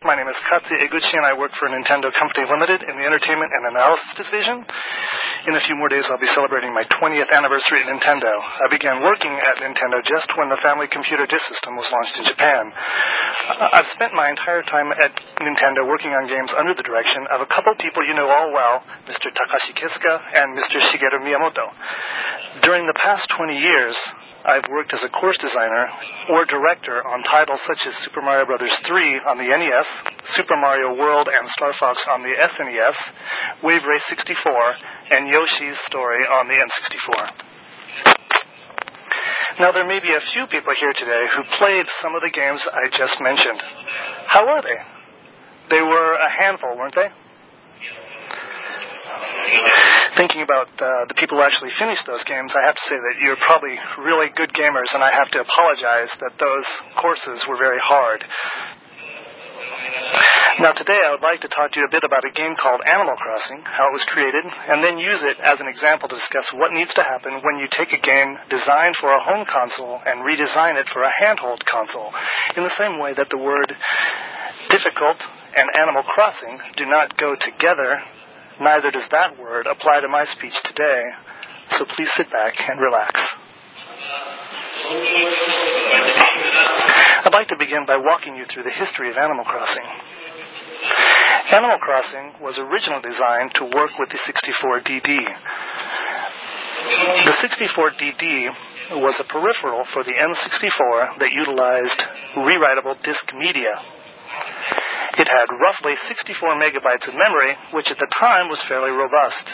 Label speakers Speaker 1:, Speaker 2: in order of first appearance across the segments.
Speaker 1: My name is Katsuya Eguchi, and I work for Nintendo Company Limited in the Entertainment and Analysis Division. In a few more days, I'll be celebrating my 20th anniversary at Nintendo. I began working at Nintendo just when the Family Computer Disk System was launched in Japan. I've spent my entire time at Nintendo working on games under the direction of a couple people you know all well, Mr. Takashi Kisuga and Mr. Shigeru Miyamoto. During the past 20 years, I've worked as a course designer or director on titles such as Super Mario Bros. 3 on the NES, Super Mario World and Star Fox on the SNES, Wave Race 64, and Yoshi's Story on the N64. Now, there may be a few people here today who played some of the games I just mentioned. How were they? They were a handful, weren't they? Thinking about the people who actually finished those games, I have to say that you're probably really good gamers, and I have to apologize that those courses were very hard. Now today I would like to talk to you a bit about a game called Animal Crossing, how it was created, and then use it as an example to discuss what needs to happen when you take a game designed for a home console and redesign it for a handheld console, in the same way that the word difficult and Animal Crossing do not go together. Neither does that word apply to my speech today, so please sit back and relax. I'd like to begin by walking you through the history of Animal Crossing. Animal Crossing was originally designed to work with the 64DD. The 64DD was a peripheral for the N64 that utilized rewritable disk media. It had roughly 64 megabytes of memory, which at the time was fairly robust.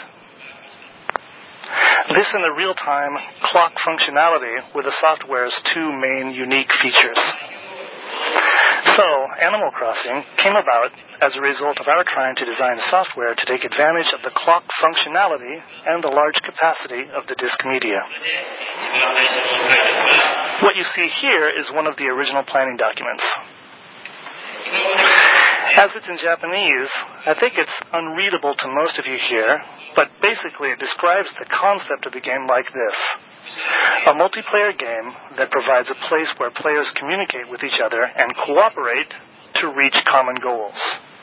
Speaker 1: This and the real-time clock functionality were the software's two main unique features. So, Animal Crossing came about as a result of our trying to design software to take advantage of the clock functionality and the large capacity of the disk media. What you see here is one of the original planning documents. As it's in Japanese, I think it's unreadable to most of you here, but basically it describes the concept of the game like this. A multiplayer game that provides a place where players communicate with each other and cooperate to reach common goals.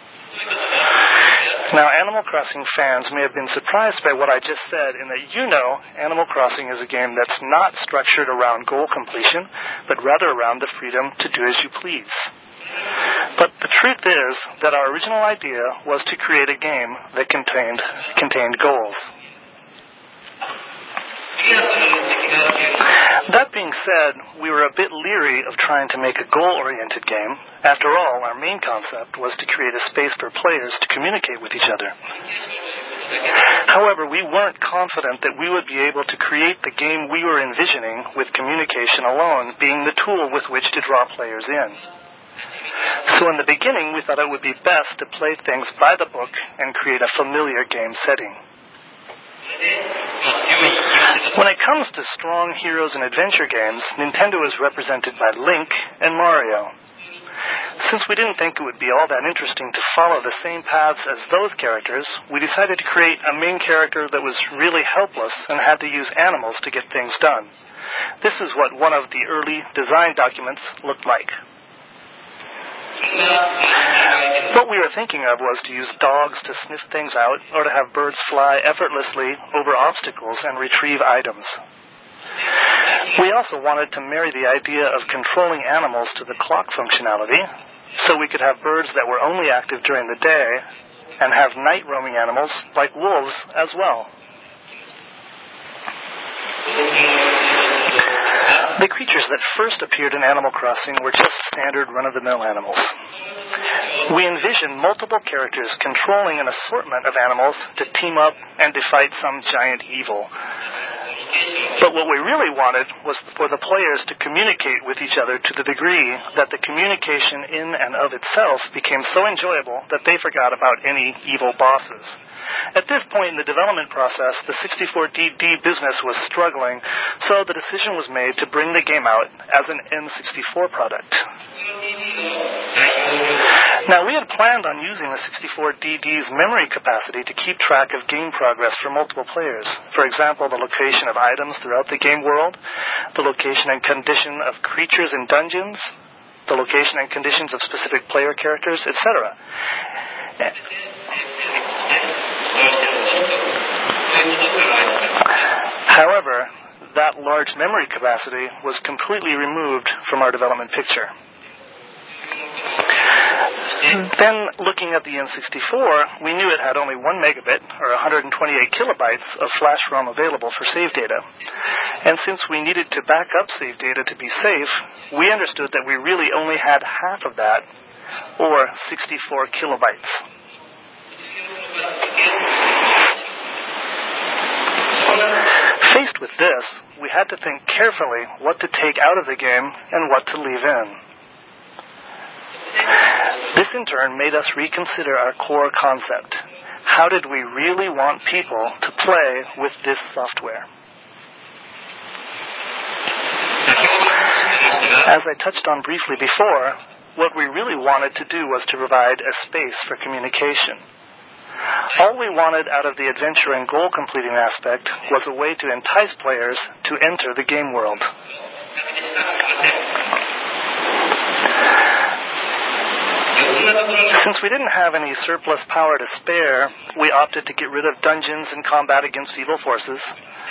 Speaker 1: Now, Animal Crossing fans may have been surprised by what I just said in that Animal Crossing is a game that's not structured around goal completion, but rather around the freedom to do as you please. But the truth is that our original idea was to create a game that contained goals. That being said, we were a bit leery of trying to make a goal-oriented game. After all, our main concept was to create a space for players to communicate with each other. However, we weren't confident that we would be able to create the game we were envisioning with communication alone being the tool with which to draw players in. So in the beginning, we thought it would be best to play things by the book and create a familiar game setting. When it comes to strong heroes and adventure games, Nintendo is represented by Link and Mario. Since we didn't think it would be all that interesting to follow the same paths as those characters, we decided to create a main character that was really helpless and had to use animals to get things done. This is what one of the early design documents looked like. What we were thinking of was to use dogs to sniff things out or to have birds fly effortlessly over obstacles and retrieve items. We also wanted to marry the idea of controlling animals to the clock functionality so we could have birds that were only active during the day and have night roaming animals like wolves as well. The creatures that first appeared in Animal Crossing were just standard run-of-the-mill animals. We envisioned multiple characters controlling an assortment of animals to team up and to fight some giant evil. But what we really wanted was for the players to communicate with each other to the degree that the communication in and of itself became so enjoyable that they forgot about any evil bosses. At this point in the development process, the 64DD business was struggling, so the decision was made to bring the game out as an N64 product. Now, we had planned on using the 64DD's memory capacity to keep track of game progress for multiple players. For example, the location of items throughout the game world, the location and condition of creatures in dungeons, the location and conditions of specific player characters, etc. However, that large memory capacity was completely removed from our development picture. Then, looking at the N64, we knew it had only 1 megabit, or 128 kilobytes, of flash ROM available for save data. And since we needed to back up save data to be safe, we understood that we really only had half of that, or 64 kilobytes. Faced with this, we had to think carefully what to take out of the game and what to leave in. This, in turn, made us reconsider our core concept. How did we really want people to play with this software? As I touched on briefly before, what we really wanted to do was to provide a space for communication. All we wanted out of the adventure and goal-completing aspect was a way to entice players to enter the game world. Since we didn't have any surplus power to spare, we opted to get rid of dungeons and combat against evil forces.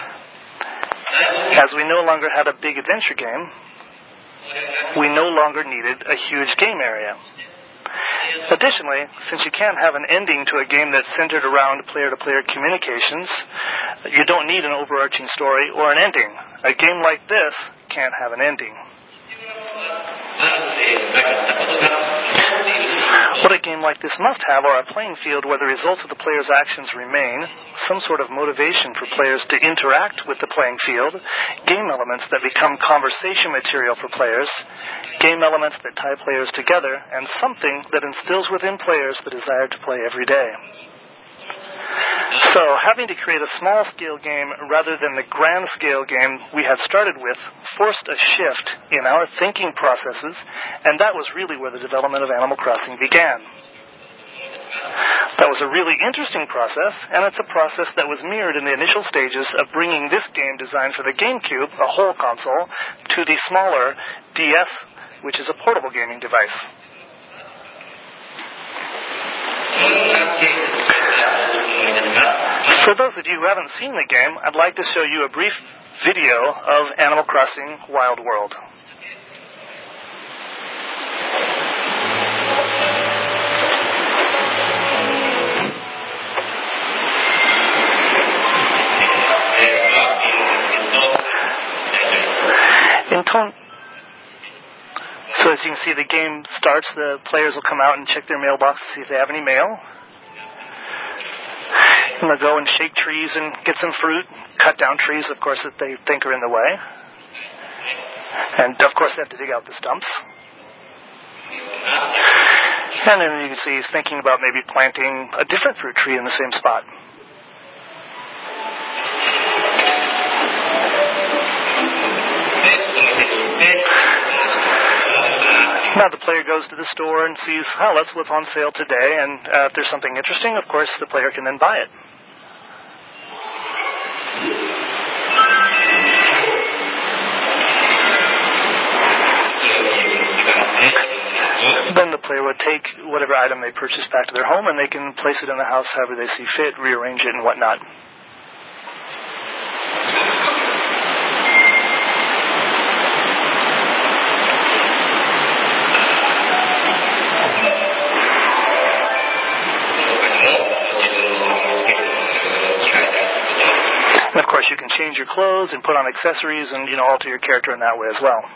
Speaker 1: As we no longer had a big adventure game, we no longer needed a huge game area. Additionally, since you can't have an ending to a game that's centered around player-to-player communications, you don't need an overarching story or an ending. A game like this can't have an ending. What a game like this must have are a playing field where the results of the player's actions remain, some sort of motivation for players to interact with the playing field, game elements that become conversation material for players, game elements that tie players together, and something that instills within players the desire to play every day. So, having to create a small-scale game rather than the grand-scale game we had started with forced a shift in our thinking processes, and that was really where the development of Animal Crossing began. That was a really interesting process, and it's a process that was mirrored in the initial stages of bringing this game designed for the GameCube, a whole console, to the smaller DS, which is a portable gaming device. For those of you who haven't seen the game, I'd like to show you a brief video of Animal Crossing Wild World. So as you can see, the game starts, the players will come out and check their mailbox to see if they have any mail. And they'll go and shake trees and get some fruit, cut down trees, of course, that they think are in the way. And, of course, they have to dig out the stumps. And then you can see he's thinking about maybe planting a different fruit tree in the same spot. Now the player goes to the store and sees, oh, that's what's on sale today, and if there's something interesting, of course, the player can then buy it. Then the player would take whatever item they purchased back to their home, and they can place it in the house however they see fit, rearrange it and whatnot. And of course, you can change your clothes and put on accessories and, alter your character in that way as well.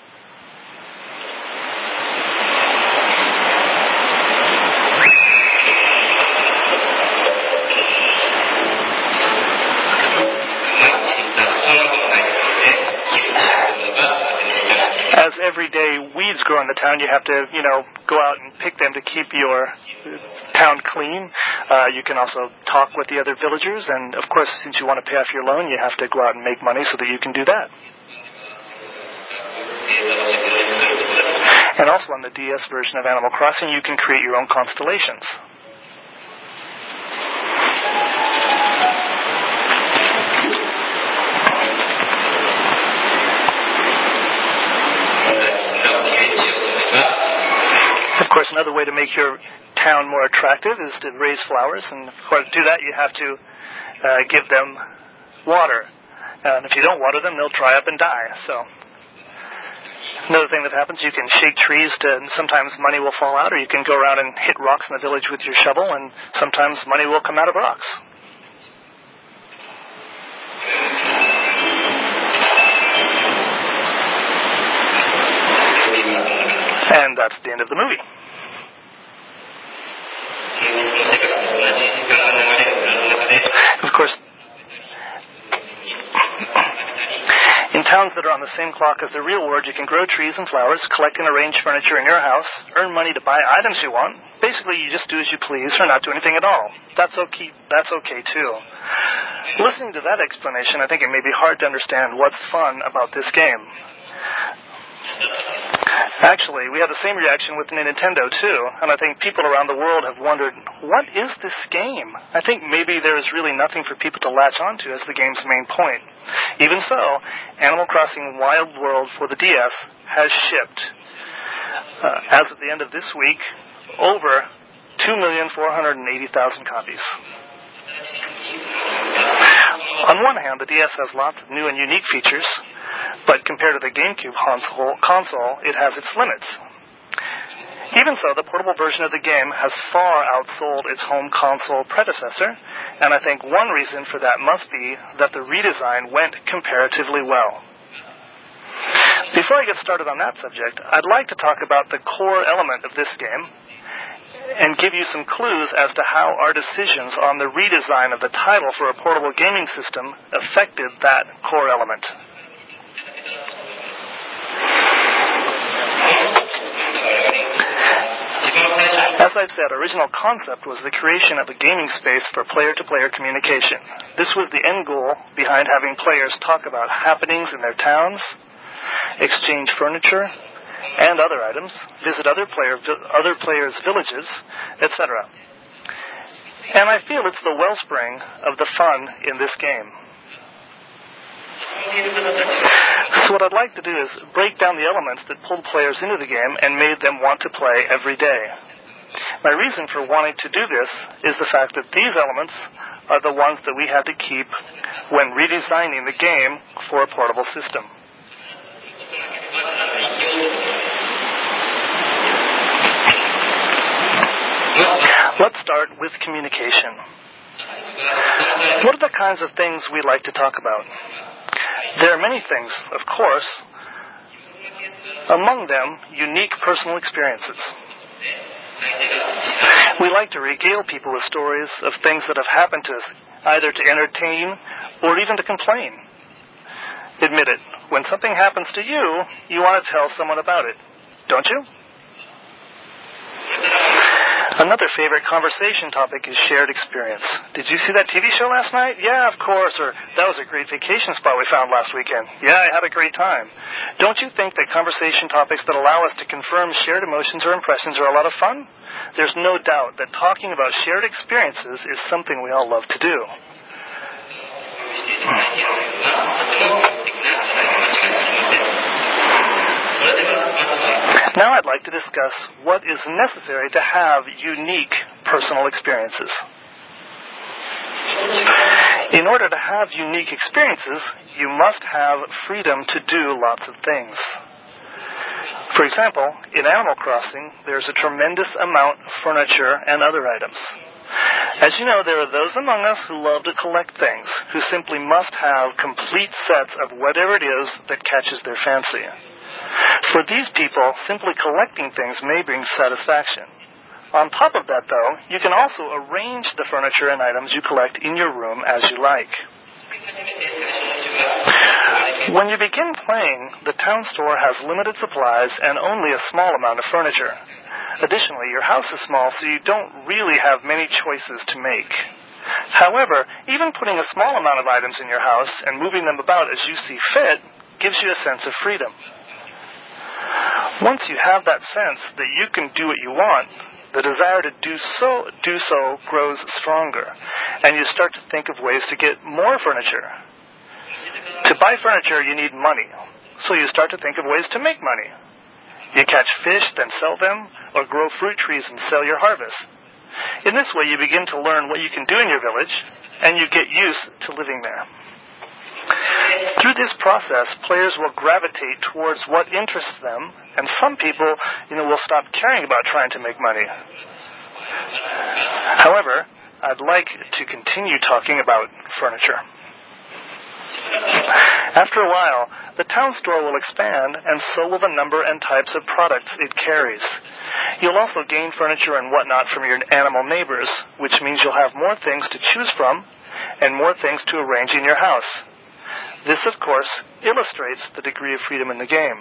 Speaker 1: As everyday weeds grow in the town, you have to, go out and pick them to keep your town clean. You can also talk with the other villagers, and of course, since you want to pay off your loan, you have to go out and make money so that you can do that. And also on the DS version of Animal Crossing, you can create your own constellations. course, another way to make your town more attractive is to raise flowers, and of course, to do that you have to give them water. And if you don't water them, they'll dry up and die. So another thing that happens, you can shake trees and sometimes money will fall out, or you can go around and hit rocks in the village with your shovel, and sometimes money will come out of rocks. And that's the end of the movie. Of course, in towns that are on the same clock as the real world, you can grow trees and flowers, collect and arrange furniture in your house, earn money to buy items you want. Basically, you just do as you please or not do anything at all. That's okay too. Listening to that explanation, I think it may be hard to understand what's fun about this game. Actually, we have the same reaction with Nintendo, too, and I think people around the world have wondered, what is this game? I think maybe there is really nothing for people to latch onto as the game's main point. Even so, Animal Crossing Wild World for the DS has shipped, as of the end of this week, over 2,480,000 copies. On one hand, the DS has lots of new and unique features, but compared to the GameCube console, it has its limits. Even so, the portable version of the game has far outsold its home console predecessor, and I think one reason for that must be that the redesign went comparatively well. Before I get started on that subject, I'd like to talk about the core element of this game, and give you some clues as to how our decisions on the redesign of the title for a portable gaming system affected that core element. As I've said, original concept was the creation of a gaming space for player-to-player communication. This was the end goal behind having players talk about happenings in their towns, exchange furniture and other items, visit other players' villages, etc. And I feel it's the wellspring of the fun in this game. So what I'd like to do is break down the elements that pulled players into the game and made them want to play every day. My reason for wanting to do this is the fact that these elements are the ones that we had to keep when redesigning the game for a portable system. Let's start with communication. What are the kinds of things we like to talk about? There are many things, of course. Among them, unique personal experiences. We like to regale people with stories of things that have happened to us, either to entertain or even to complain. Admit it, when something happens to you, you want to tell someone about it, don't you? Another favorite conversation topic is shared experience. Did you see that TV show last night? Yeah, of course. Or that was a great vacation spot we found last weekend. Yeah, I had a great time. Don't you think that conversation topics that allow us to confirm shared emotions or impressions are a lot of fun? There's no doubt that talking about shared experiences is something we all love to do. Now I'd like to discuss what is necessary to have unique personal experiences. In order to have unique experiences, you must have freedom to do lots of things. For example, in Animal Crossing, there's a tremendous amount of furniture and other items. As you know, there are those among us who love to collect things, who simply must have complete sets of whatever it is that catches their fancy. For these people, simply collecting things may bring satisfaction. On top of that, though, you can also arrange the furniture and items you collect in your room as you like. When you begin playing, the town store has limited supplies and only a small amount of furniture. Additionally, your house is small, so you don't really have many choices to make. However, even putting a small amount of items in your house and moving them about as you see fit gives you a sense of freedom. Once you have that sense that you can do what you want, the desire to do so grows stronger, and you start to think of ways to get more furniture. To buy furniture, you need money, so you start to think of ways to make money. You catch fish, then sell them, or grow fruit trees and sell your harvest. In this way, you begin to learn what you can do in your village, and you get used to living there. Through this process, players will gravitate towards what interests them, and some people, will stop caring about trying to make money. However, I'd like to continue talking about furniture. After a while, the town store will expand, and so will the number and types of products it carries. You'll also gain furniture and whatnot from your animal neighbors, which means you'll have more things to choose from and more things to arrange in your house. This, of course, illustrates the degree of freedom in the game.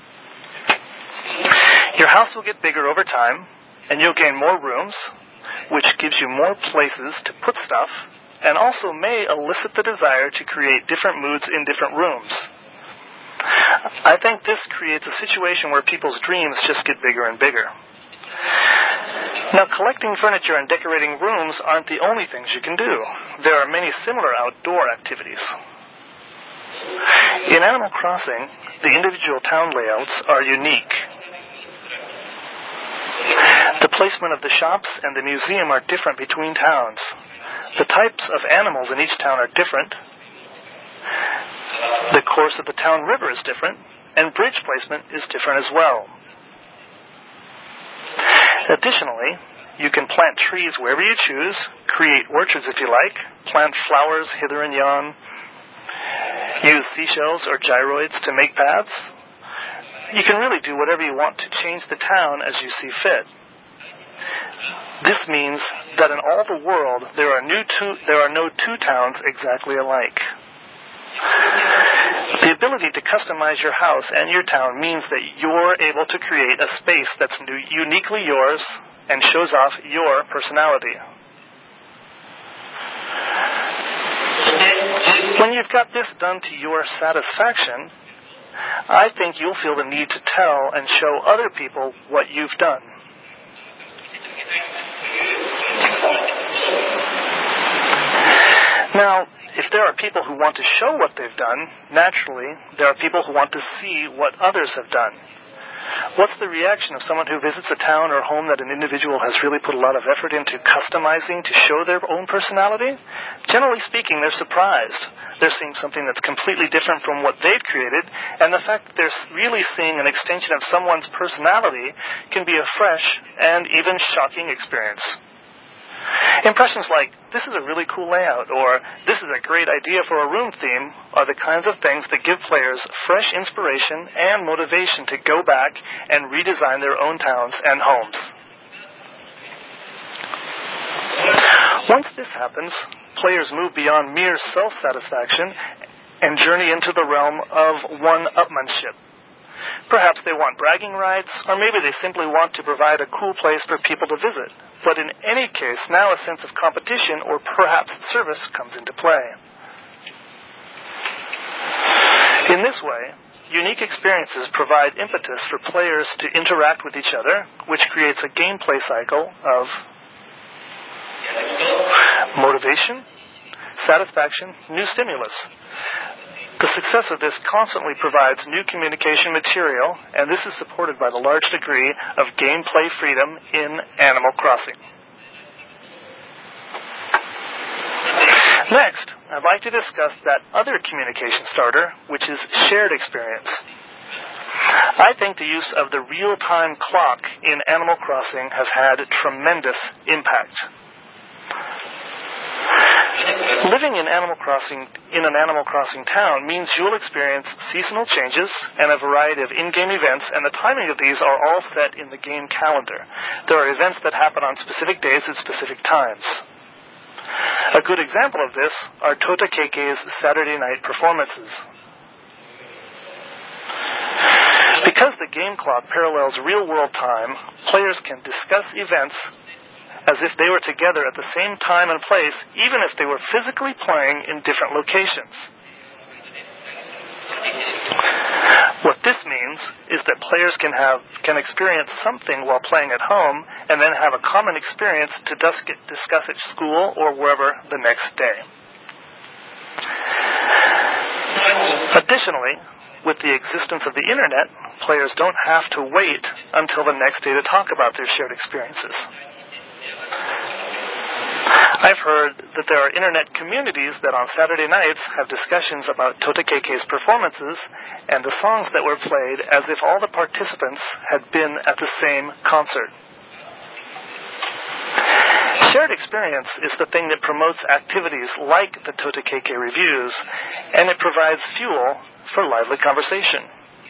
Speaker 1: Your house will get bigger over time, and you'll gain more rooms, which gives you more places to put stuff, and also may elicit the desire to create different moods in different rooms. I think this creates a situation where people's dreams just get bigger and bigger. Now, collecting furniture and decorating rooms aren't the only things you can do. There are many similar outdoor activities. In Animal Crossing, the individual town layouts are unique. The placement of the shops and the museum are different between towns. The types of animals in each town are different. The course of the town river is different, and bridge placement is different as well. Additionally, you can plant trees wherever you choose, create orchards if you like, plant flowers hither and yon, use seashells or gyroids to make paths. You can really do whatever you want to change the town as you see fit. This means that in all the world, there are no two towns exactly alike. The ability to customize your house and your town means that you're able to create a space that's uniquely yours and shows off your personality. When you've got this done to your satisfaction, I think you'll feel the need to tell and show other people what you've done. Now, if there are people who want to show what they've done, naturally, there are people who want to see what others have done. What's the reaction of someone who visits a town or home that an individual has really put a lot of effort into customizing to show their own personality? Generally speaking, they're surprised. They're seeing something that's completely different from what they've created, and the fact that they're really seeing an extension of someone's personality can be a fresh and even shocking experience. Impressions like, this is a really cool layout, or this is a great idea for a room theme, are the kinds of things that give players fresh inspiration and motivation to go back and redesign their own towns and homes. Once this happens, players move beyond mere self-satisfaction and journey into the realm of one-upmanship. Perhaps they want bragging rights, or maybe they simply want to provide a cool place for people to visit. But in any case, now a sense of competition or perhaps service comes into play. In this way, unique experiences provide impetus for players to interact with each other, which creates a gameplay cycle of motivation, satisfaction, new stimulus. The success of this constantly provides new communication material, and this is supported by the large degree of gameplay freedom in Animal Crossing. Next, I'd like to discuss that other communication starter, which is shared experience. I think the use of the real-time clock in Animal Crossing has had tremendous impact. Living in an Animal Crossing town means you'll experience seasonal changes and a variety of in-game events, and the timing of these are all set in the game calendar. There are events that happen on specific days at specific times. A good example of this are Tota Keike's Saturday night performances. Because the game clock parallels real-world time, players can discuss events as if they were together at the same time and place, even if they were physically playing in different locations. What this means is that players can experience something while playing at home and then have a common experience to discuss at school or wherever the next day. Additionally, With the existence of the Internet, players don't have to wait until the next day to talk about their shared experiences. I've heard that there are Internet communities that on Saturday nights have discussions about Totakeke's performances and the songs that were played as if all the participants had been at the same concert. Shared experience is the thing that promotes activities like the Totakeke reviews, and it provides fuel for lively conversation.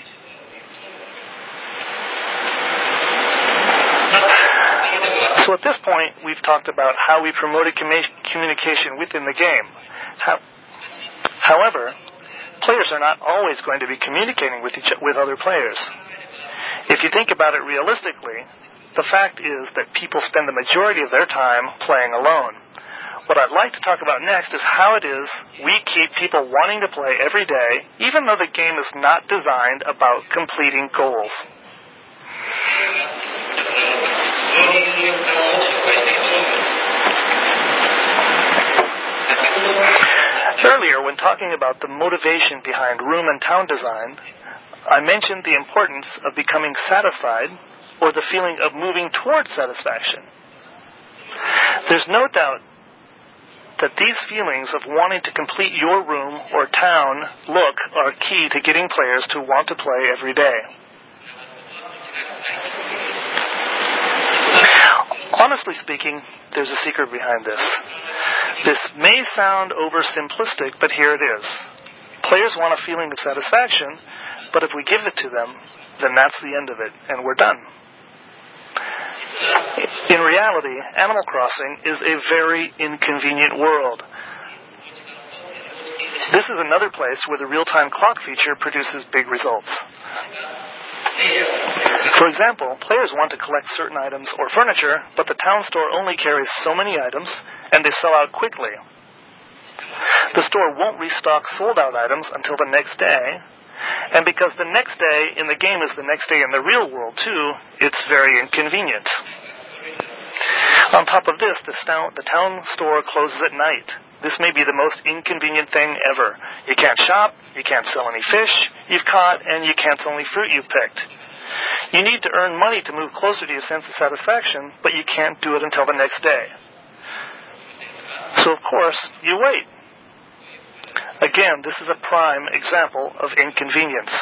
Speaker 1: So at this point, we've talked about how we promoted communication within the game. However, players are not always going to be communicating with other players. If you think about it realistically, the fact is that people spend the majority of their time playing alone. What I'd like to talk about next is how it is we keep people wanting to play every day, even though the game is not designed about completing goals. Earlier, when talking about the motivation behind room and town design, I mentioned the importance of becoming satisfied, or the feeling of moving towards satisfaction. There's no doubt that these feelings of wanting to complete your room or town look are key to getting players to want to play every day. Honestly speaking, there's a secret behind this. This may sound oversimplistic, but here it is. Players want a feeling of satisfaction, but if we give it to them, then that's the end of it, and we're done. In reality, Animal Crossing is a very inconvenient world. This is another place where the real-time clock feature produces big results. For example, players want to collect certain items or furniture, but the town store only carries so many items, and they sell out quickly. The store won't restock sold-out items until the next day, and because the next day in the game is the next day in the real world too, it's very inconvenient. On top of this, the town store closes at night. This may be the most inconvenient thing ever. You can't shop, you can't sell any fish you've caught, and you can't sell any fruit you've picked. You need to earn money to move closer to your sense of satisfaction, but you can't do it until the next day. So, of course, you wait. Again, this is a prime example of inconvenience.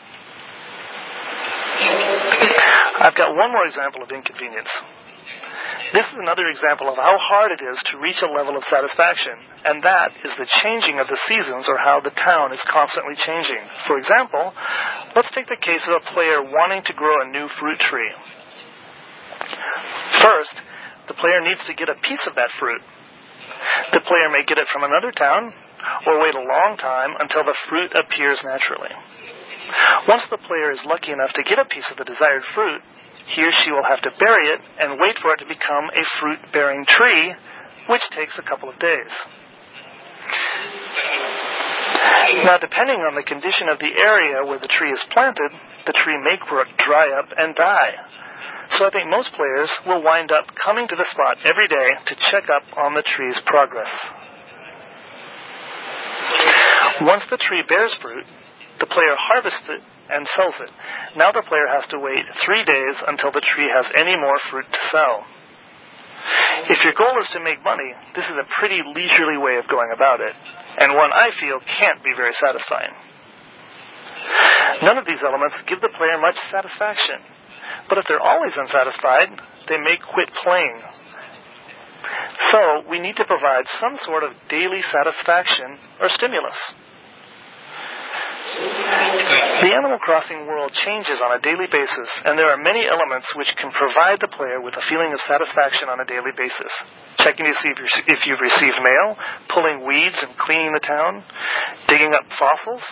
Speaker 1: I've got one more example of inconvenience. This is another example of how hard it is to reach a level of satisfaction, and that is the changing of the seasons, or how the town is constantly changing. For example, let's take the case of a player wanting to grow a new fruit tree. First, the player needs to get a piece of that fruit. The player may get it from another town, or wait a long time until the fruit appears naturally. Once the player is lucky enough to get a piece of the desired fruit, he or she will have to bury it and wait for it to become a fruit-bearing tree, which takes a couple of days. Now, depending on the condition of the area where the tree is planted, the tree may dry up and die. So I think most players will wind up coming to the spot every day to check up on the tree's progress. Once the tree bears fruit, the player harvests it and sells it. Now the player has to wait 3 days until the tree has any more fruit to sell. If your goal is to make money, this is a pretty leisurely way of going about it, and one I feel can't be very satisfying. None of these elements give the player much satisfaction, but if they're always unsatisfied, they may quit playing. So we need to provide some sort of daily satisfaction or stimulus. The Animal Crossing world changes on a daily basis, and there are many elements which can provide the player with a feeling of satisfaction on a daily basis. Checking to see if you've received mail, pulling weeds and cleaning the town, digging up fossils,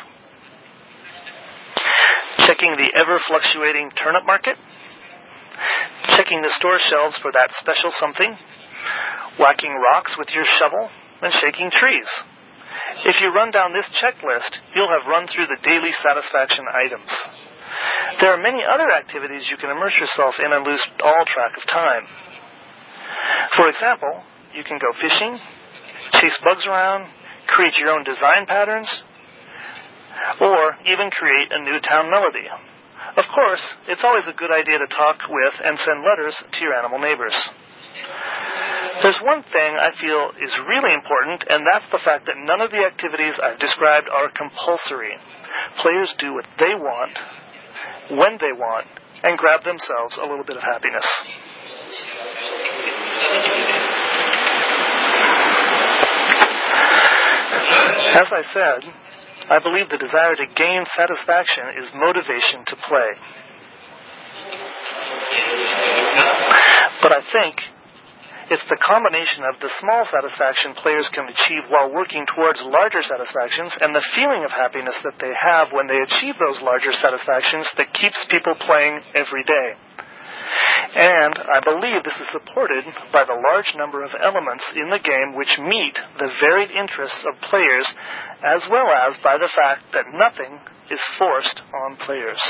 Speaker 1: checking the ever-fluctuating turnip market, checking the store shelves for that special something, whacking rocks with your shovel, and shaking trees. If you run down this checklist, you'll have run through the daily satisfaction items. There are many other activities you can immerse yourself in and lose all track of time. For example, you can go fishing, chase bugs around, create your own design patterns, or even create a new town melody. Of course, it's always a good idea to talk with and send letters to your animal neighbors. There's one thing I feel is really important, and that's the fact that none of the activities I've described are compulsory. Players do what they want, when they want, and grab themselves a little bit of happiness. As I said, I believe the desire to gain satisfaction is motivation to play. But I think it's the combination of the small satisfaction players can achieve while working towards larger satisfactions and the feeling of happiness that they have when they achieve those larger satisfactions that keeps people playing every day. And I believe this is supported by the large number of elements in the game which meet the varied interests of players, as well as by the fact that nothing is forced on players.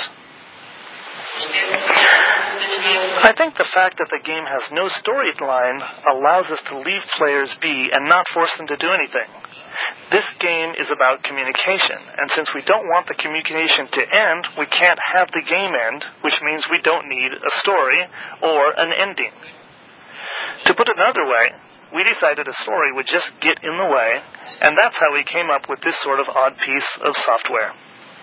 Speaker 1: I think the fact that the game has no storyline allows us to leave players be and not force them to do anything. This game is about communication, and since we don't want the communication to end, we can't have the game end, which means we don't need a story or an ending. To put it another way, we decided a story would just get in the way, and that's how we came up with this sort of odd piece of software.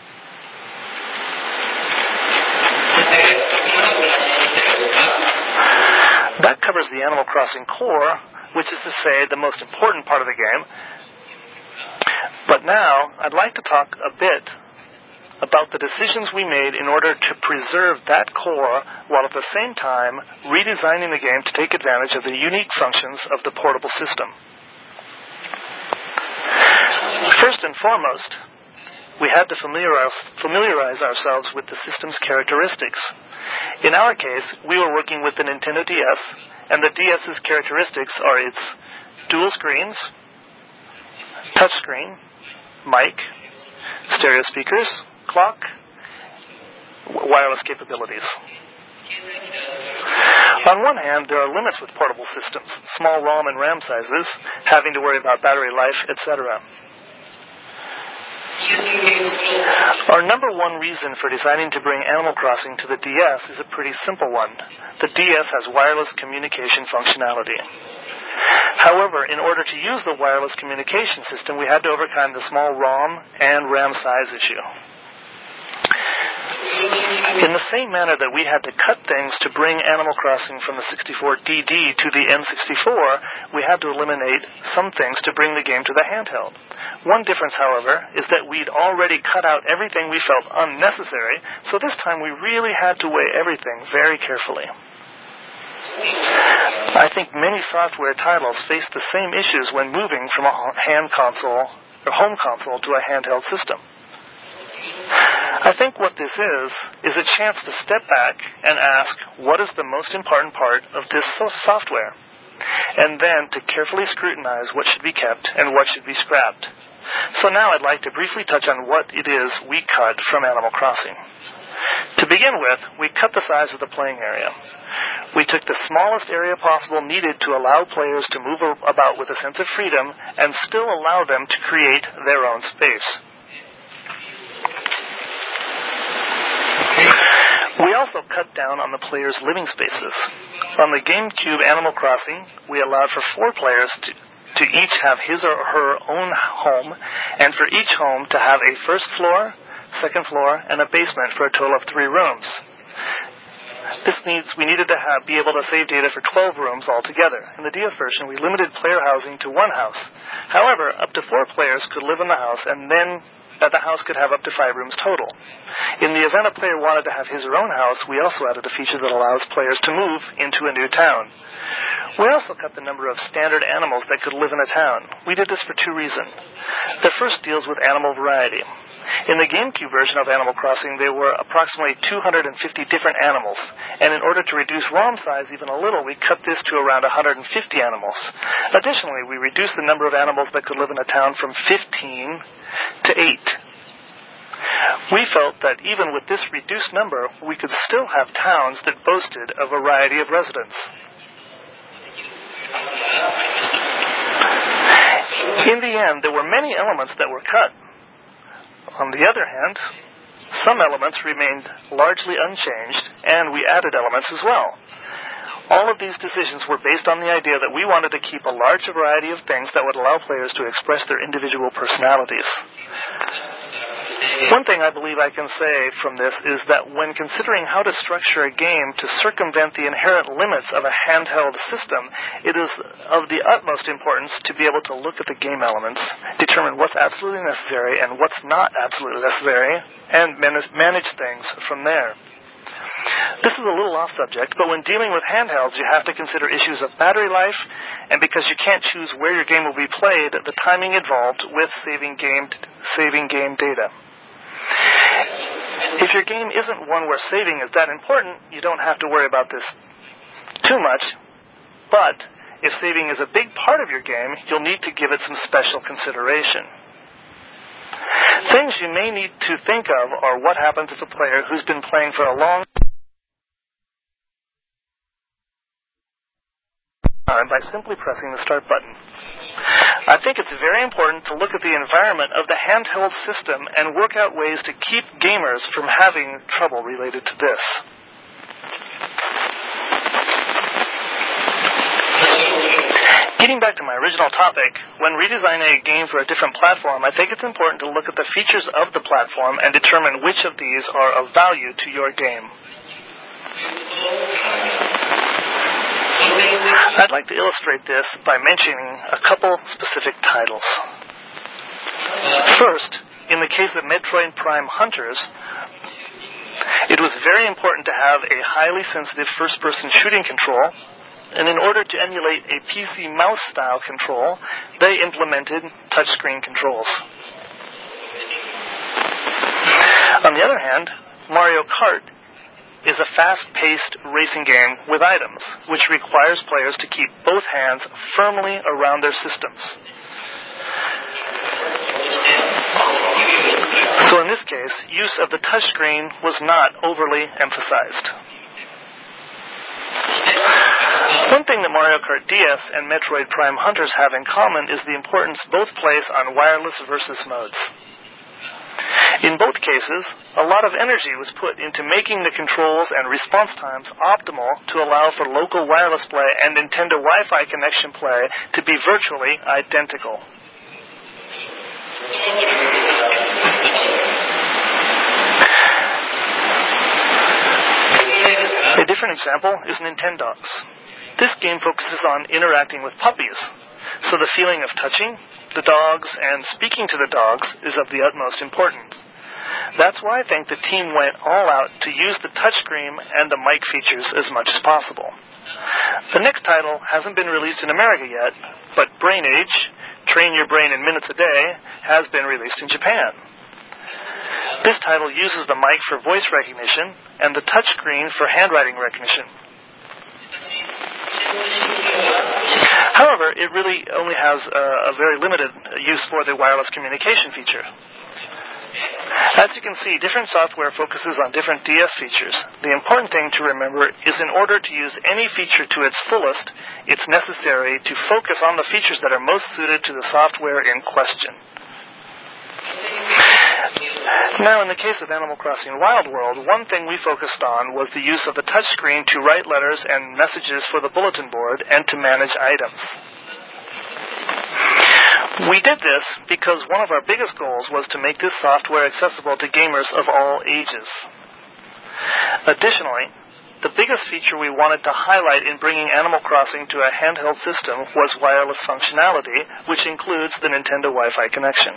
Speaker 1: That covers the Animal Crossing core, which is to say the most important part of the game. But now, I'd like to talk a bit about the decisions we made in order to preserve that core while at the same time redesigning the game to take advantage of the unique functions of the portable system. First and foremost, we had to familiarize ourselves with the system's characteristics. In our case, we were working with the Nintendo DS, and the DS's characteristics are its dual screens, touchscreen, mic, stereo speakers, clock, wireless capabilities. On one hand, there are limits with portable systems, small ROM and RAM sizes, having to worry about battery life, etc. Our number one reason for deciding to bring Animal Crossing to the DS is a pretty simple one. The DS has wireless communication functionality. However, in order to use the wireless communication system, we had to overcome the small ROM and RAM size issue. In the same manner that we had to cut things to bring Animal Crossing from the 64DD to the N64, we had to eliminate some things to bring the game to the handheld. One difference, however, is that we'd already cut out everything we felt unnecessary, so this time we really had to weigh everything very carefully. I think many software titles face the same issues when moving from a home console to a handheld system. I think what this is a chance to step back and ask, what is the most important part of this software? And then to carefully scrutinize what should be kept and what should be scrapped. So now I'd like to briefly touch on what it is we cut from Animal Crossing. To begin with, we cut the size of the playing area. We took the smallest area possible needed to allow players to move about with a sense of freedom and still allow them to create their own space. We also cut down on the players' living spaces. On the GameCube Animal Crossing, we allowed for 4 players to each have his or her own home, and for each home to have a first floor, second floor, and a basement for a total of 3 rooms. We needed to be able to save data for 12 rooms altogether. In the DS version, we limited player housing to 1 house. However, up to 4 players could live in the house, and then that the house could have up to 5 rooms total. In the event a player wanted to have his or own house, we also added a feature that allows players to move into a new town. We also cut the number of standard animals that could live in a town. We did this for 2 reasons. The first deals with animal variety. In the GameCube version of Animal Crossing, there were approximately 250 different animals, and in order to reduce ROM size even a little, we cut this to around 150 animals. Additionally, we reduced the number of animals that could live in a town from 15 to 8. We felt that even with this reduced number, we could still have towns that boasted a variety of residents. In the end, there were many elements that were cut. On the other hand, some elements remained largely unchanged, and we added elements as well. All of these decisions were based on the idea that we wanted to keep a large variety of things that would allow players to express their individual personalities. One thing I believe I can say from this is that when considering how to structure a game to circumvent the inherent limits of a handheld system, it is of the utmost importance to be able to look at the game elements, determine what's absolutely necessary and what's not absolutely necessary, and manage things from there. This is a little off subject, but when dealing with handhelds, you have to consider issues of battery life, and because you can't choose where your game will be played, the timing involved with saving game data. If your game isn't one where saving is that important, you don't have to worry about this too much, but if saving is a big part of your game, you'll need to give it some special consideration. Things you may need to think of are what happens if a player who's been playing for a long time by simply pressing the start button. I think it's very important to look at the environment of the handheld system and work out ways to keep gamers from having trouble related to this. Getting back to my original topic, when redesigning a game for a different platform, I think it's important to look at the features of the platform and determine which of these are of value to your game. I'd like to illustrate this by mentioning a couple specific titles. First, in the case of Metroid Prime Hunters, it was very important to have a highly sensitive first-person shooting control, and in order to emulate a PC mouse-style control, they implemented touchscreen controls. On the other hand, Mario Kart is a fast-paced racing game with items, which requires players to keep both hands firmly around their systems. So in this case, use of the touchscreen was not overly emphasized. One thing that Mario Kart DS and Metroid Prime Hunters have in common is the importance both place on wireless versus modes. In both cases, a lot of energy was put into making the controls and response times optimal to allow for local wireless play and Nintendo Wi-Fi connection play to be virtually identical. A different example is Nintendogs. This game focuses on interacting with puppies, so the feeling of touching the dogs and speaking to the dogs is of the utmost importance. That's why I think the team went all out to use the touchscreen and the mic features as much as possible. The next title hasn't been released in America yet, but Brain Age, Train Your Brain in Minutes a Day, has been released in Japan. This title uses the mic for voice recognition and the touchscreen for handwriting recognition. However, it really only has a very limited use for the wireless communication feature. As you can see, different software focuses on different DS features. The important thing to remember is in order to use any feature to its fullest, it's necessary to focus on the features that are most suited to the software in question. Now, in the case of Animal Crossing Wild World, one thing we focused on was the use of the touchscreen to write letters and messages for the bulletin board and to manage items. We did this because one of our biggest goals was to make this software accessible to gamers of all ages. Additionally, the biggest feature we wanted to highlight in bringing Animal Crossing to a handheld system was wireless functionality, which includes the Nintendo Wi-Fi connection.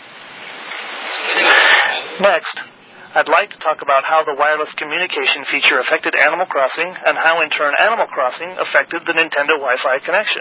Speaker 1: Next, I'd like to talk about how the wireless communication feature affected Animal Crossing and how in turn Animal Crossing affected the Nintendo Wi-Fi connection.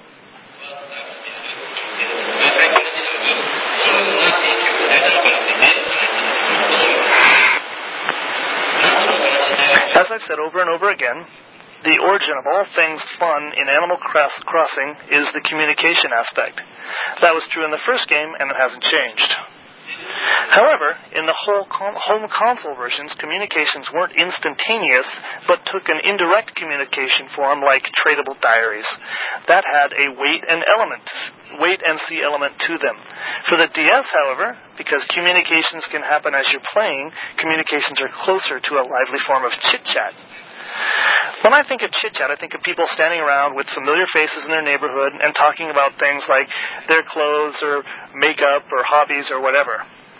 Speaker 1: As I've said over and over again, the origin of all things fun in Animal Crossing is the communication aspect. That was true in the first game, and it hasn't changed. However, in the home console versions, communications weren't instantaneous, but took an indirect communication form like tradable diaries. That had a wait and see element to them. For the DS, however, because communications can happen as you're playing, communications are closer to a lively form of chit-chat. When I think of chit-chat, I think of people standing around with familiar faces in their neighborhood and talking about things like their clothes or makeup or hobbies or whatever.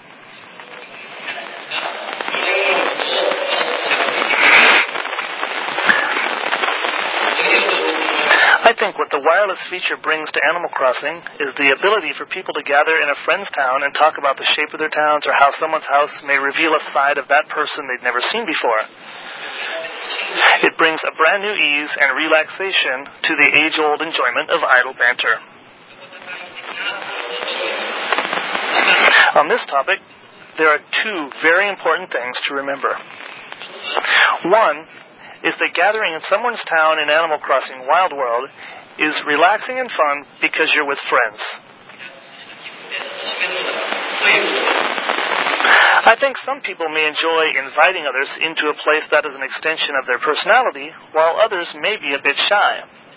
Speaker 1: I think what the wireless feature brings to Animal Crossing is the ability for people to gather in a friend's town and talk about the shape of their towns or how someone's house may reveal a side of that person they'd never seen before. It brings a brand new ease and relaxation to the age-old enjoyment of idle banter. On this topic, there are two very important things to remember. One is that gathering in someone's town in Animal Crossing Wild World is relaxing and fun because you're with friends. I think some people may enjoy inviting others into a place that is an extension of their personality, while others may be a bit shy.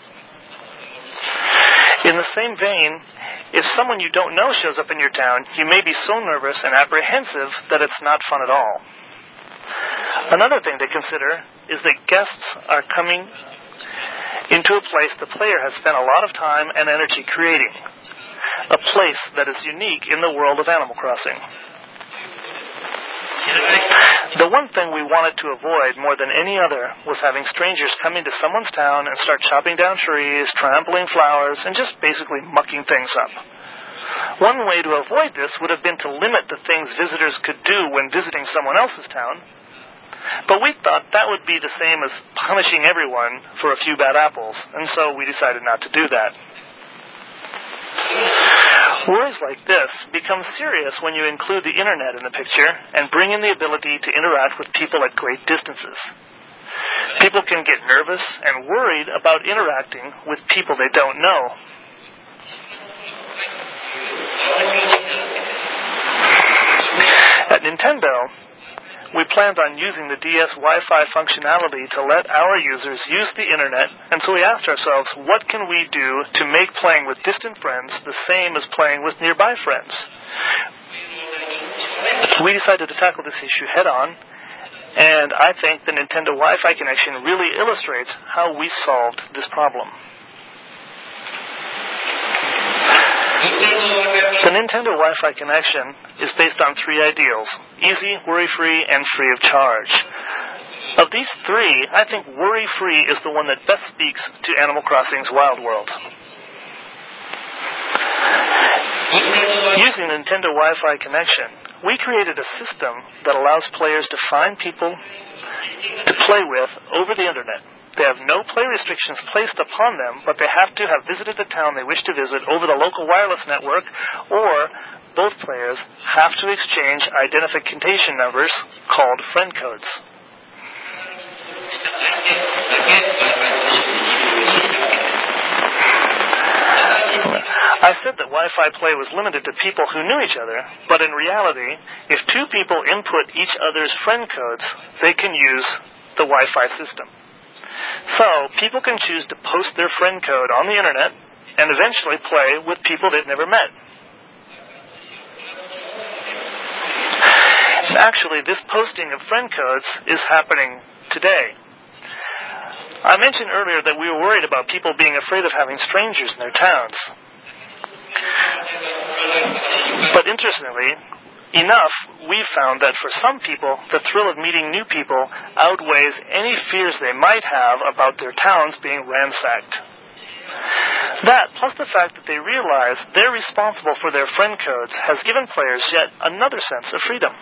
Speaker 1: In the same vein, if someone you don't know shows up in your town, you may be so nervous and apprehensive that it's not fun at all. Another thing to consider is that guests are coming into a place the player has spent a lot of time and energy creating, a place that is unique in the world of Animal Crossing. The one thing we wanted to avoid more than any other was having strangers come into someone's town and start chopping down trees, trampling flowers, and just basically mucking things up. One way to avoid this would have been to limit the things visitors could do when visiting someone else's town, but we thought that would be the same as punishing everyone for a few bad apples, and so we decided not to do that. Worries like this become serious when you include the internet in the picture and bring in the ability to interact with people at great distances. People can get nervous and worried about interacting with people they don't know. At Nintendo, we planned on using the DS Wi-Fi functionality to let our users use the internet, and so we asked ourselves, what can we do to make playing with distant friends the same as playing with nearby friends? We decided to tackle this issue head-on, and I think the Nintendo Wi-Fi connection really illustrates how we solved this problem. The Nintendo Wi-Fi connection is based on three ideals: easy, worry-free, and free of charge. Of these three, I think worry-free is the one that best speaks to Animal Crossing's Wild World. Using the Nintendo Wi-Fi connection, we created a system that allows players to find people to play with over the internet. They have no play restrictions placed upon them, but they have to have visited the town they wish to visit over the local wireless network, or both players have to exchange identification numbers called friend codes. I said that Wi-Fi play was limited to people who knew each other, but in reality, if two people input each other's friend codes, they can use the Wi-Fi system. So, people can choose to post their friend code on the internet and eventually play with people they've never met. And actually, this posting of friend codes is happening today. I mentioned earlier that we were worried about people being afraid of having strangers in their towns. But interestingly enough, we've found that for some people, the thrill of meeting new people outweighs any fears they might have about their towns being ransacked. That, plus the fact that they realize they're responsible for their friend codes, has given players yet another sense of freedom.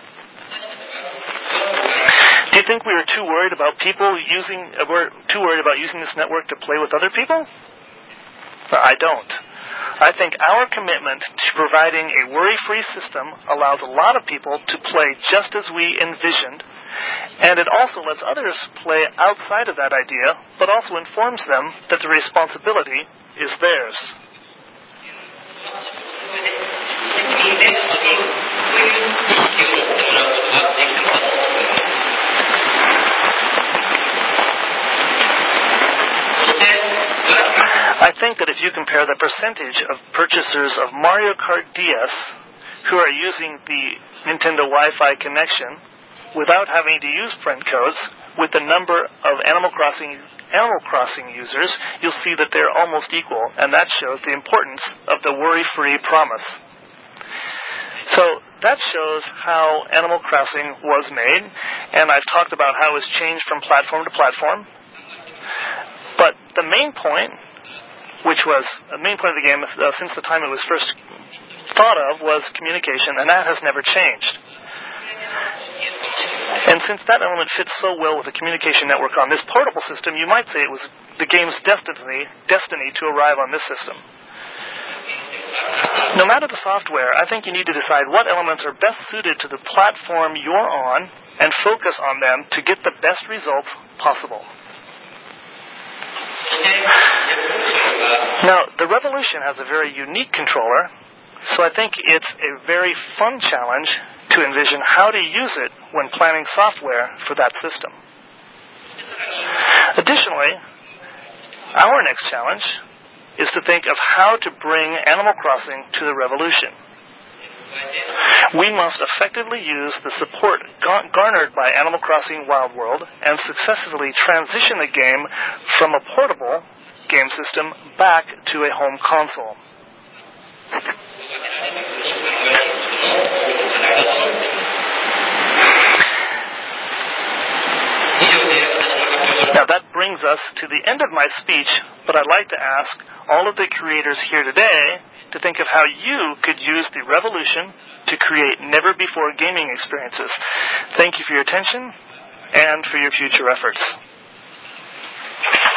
Speaker 1: Do you think we were too worried about using this network to play with other people? I don't. I think our commitment to providing a worry-free system allows a lot of people to play just as we envisioned, and it also lets others play outside of that idea, but also informs them that the responsibility is theirs. I think that if you compare the percentage of purchasers of Mario Kart DS who are using the Nintendo Wi-Fi connection without having to use friend codes with the number of Animal Crossing users, you'll see that they're almost equal, and that shows the importance of the worry-free promise. So that shows how Animal Crossing was made, and I've talked about how it's changed from platform to platform. But the main point, which was the main point of the game since the time it was first thought of, was communication, and that has never changed. And since that element fits so well with the communication network on this portable system, you might say it was the game's destiny to arrive on this system. No matter the software, I think you need to decide what elements are best suited to the platform you're on and focus on them to get the best results possible. Now, the Revolution has a very unique controller, so I think it's a very fun challenge to envision how to use it when planning software for that system. Additionally, our next challenge is to think of how to bring Animal Crossing to the Revolution. We must effectively use the support garnered by Animal Crossing Wild World and successfully transition the game from a portable game system back to a home console. Now that brings us to the end of my speech, but I'd like to ask all of the creators here today to think of how you could use the Revolution to create never-before gaming experiences. Thank you for your attention and for your future efforts.